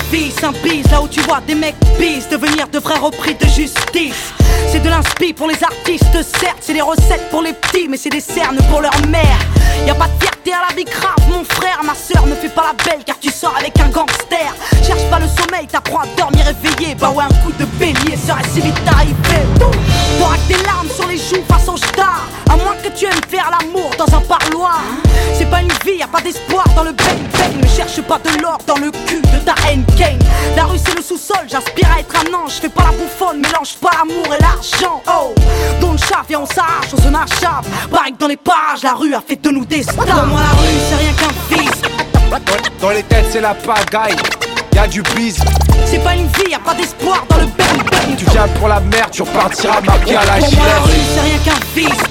vice, un bise. Là où tu vois des mecs bis devenir de vrais repris de justice. C'est de l'inspi pour les artistes, certes. C'est des recettes pour les petits, mais c'est des cernes pour leur mère. Y'a pas de fierté à la vie grave, mon frère. Ma soeur ne fais pas la belle car tu sors avec un gangster. Cherche pas le sommeil, t'apprends à dormir éveillé. Bah ouais, un coup de bélier serait si vite arrivé. T'auras que des larmes sur les joues face au star. À moins que tu aimes faire l'amour dans un parloir. C'est pas une vie, y'a pas d'espoir dans le bang-bang. Ne cherche pas de l'or dans le cul de ta N-Kane. La rue c'est le sous-sol, j'aspire à être un ange. Fais pas la bouffonne, mélange pas l'amour et l'argent. Oh, dans le chat, viens on s'arrache, on se nachave. Pareil que dans les parages, la rue a fait de nous des stars. Pour moi la rue c'est rien qu'un vice. Dans les têtes c'est la pagaille, y'a du bise. C'est pas une vie, y'a pas d'espoir dans le bang-bang. Tu viens pour la merde, tu repartiras marqué à la Pour moi la rue gilet. c'est rien qu'un vice.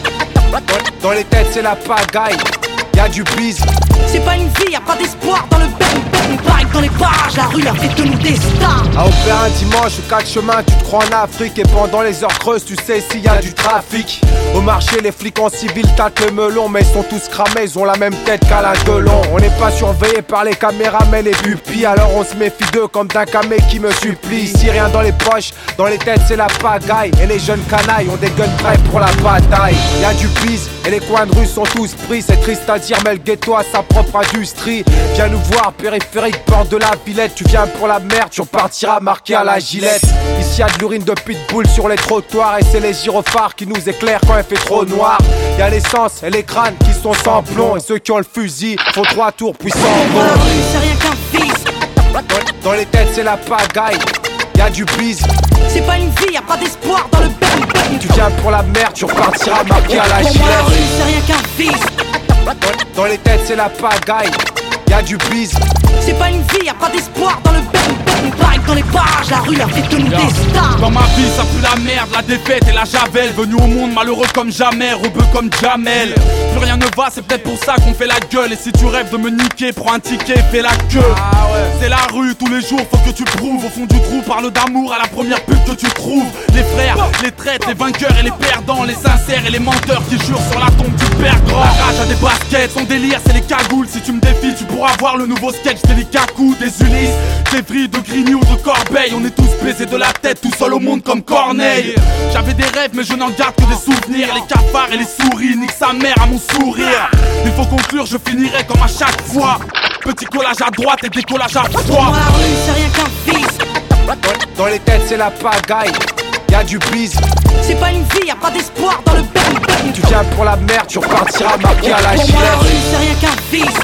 Dans les têtes c'est la pagaille, y'a du bise. C'est pas une vie, y'a pas d'espoir dans le bang-bang. Pareil que dans les parages, la rue a fait de nous des stars. À opérer un dimanche ou 4 chemins, tu te crois en Afrique. Et pendant les heures creuses, tu sais s'il y a du trafic. Au marché, les flics en civil tâtent le melon. Mais ils sont tous cramés, ils ont la même tête qu'Alain Delon. On n'est pas surveillé par les caméras mais les pupilles. Alors on se méfie d'eux comme d'un camé qui me supplie. Si rien dans les poches, dans les têtes c'est la pagaille. Et les jeunes canailles ont des guns prêts pour la bataille. Y'a du bise et les coins de rue sont tous pris. C'est triste à dire mais le ghetto a sa propre industrie. Viens nous voir, périphérique, porte de la Villette. Tu viens pour la merde, tu repartiras marqué à la gilette. Ici y'a de l'urine de pitbull sur les trottoirs. Et c'est les gyrophares qui nous éclairent quand il fait trop noir. Y'a l'essence et les crânes qui sont sans plomb. Et ceux qui ont le fusil font 3 tours puis s'en Pour la vont. rue c'est rien qu'un vice. Dans les têtes c'est la pagaille, y'a du bise. C'est pas une vie, y'a pas d'espoir dans le bang-bang. Tu viens pour la merde, tu repartiras marqué à la Pour moi la rue gilet. c'est rien qu'un vice. Dans les têtes c'est la pagaille, y'a du bise. C'est pas une vie, y'a pas d'espoir dans le bang-bang. Pareil que dans les parages, la rue a fait de nous des stars. Dans ma vie ça pue la merde, la défaite et la javel. Venu au monde malheureux comme jamais, rebeu comme Jamel. Plus rien ne va, c'est peut-être pour ça qu'on fait la gueule. Et si tu rêves de me niquer, prends un ticket, fais la queue. C'est la rue tous les jours, faut que tu prouves. Au fond du trou, parle d'amour à la première pute que tu trouves. Les frères, les traîtres, les vainqueurs et les perdants. Les sincères et les menteurs qui jurent sur la tombe du père grand. La rage a des baskets, son délire c'est les cagoules. Si tu me défies, tu pourras voir le nouveau sketch des Likaku, des Ulysse, des Vries, de Grigny ou de Corbeil. On est tous baisés de la tête, tout seul au monde comme Corneille. J'avais des rêves mais je n'en garde que des souvenirs. Les cafards et les souris, nique sa mère à mon sourire. Il faut conclure, je finirai comme à chaque fois. Petit collage à droite et décollage à Pour froid. moi la rue c'est rien qu'un vice. Dans les têtes c'est la pagaille, y'a du bise. C'est pas une vie, y'a pas d'espoir dans le bang-bang. Tu viens pour la merde, tu repartiras marqué à la Pour moi la rue gilet. c'est rien qu'un vice.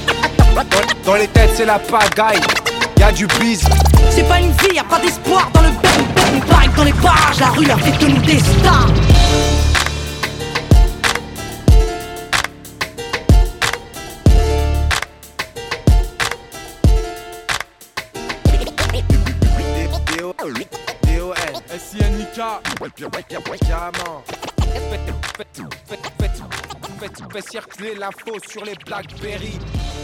Dans les têtes c'est la pagaille, y'a du bise. C'est pas une vie, y'a pas d'espoir dans le bang-bang. Pareil que dans les parages, la rue a fait de nous des stars. S-I-N-I-K. Carrément. Faites circuler l'info sur les Blackberry.